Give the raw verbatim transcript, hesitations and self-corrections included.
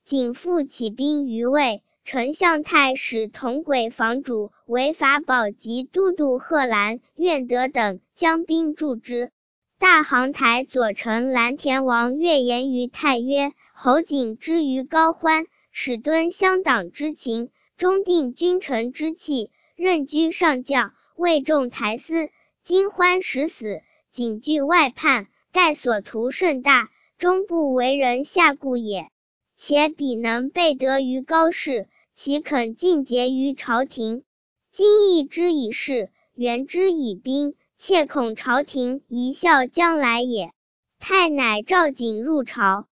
景复起兵于魏，丞相太史同轨房主为法宝及都督贺兰、愿德等将兵助之。大行台左丞蓝田王乐言于太曰：侯景之于高欢，使敦乡党之情，中定君臣之气，任居上将，位重台司。今欢时死，景据外叛，盖所图甚大，终不为人下顾也。且彼能备得于高士，岂肯尽节于朝廷？今议之以事，援之以兵，切恐朝廷一笑将来也。太乃召景入朝。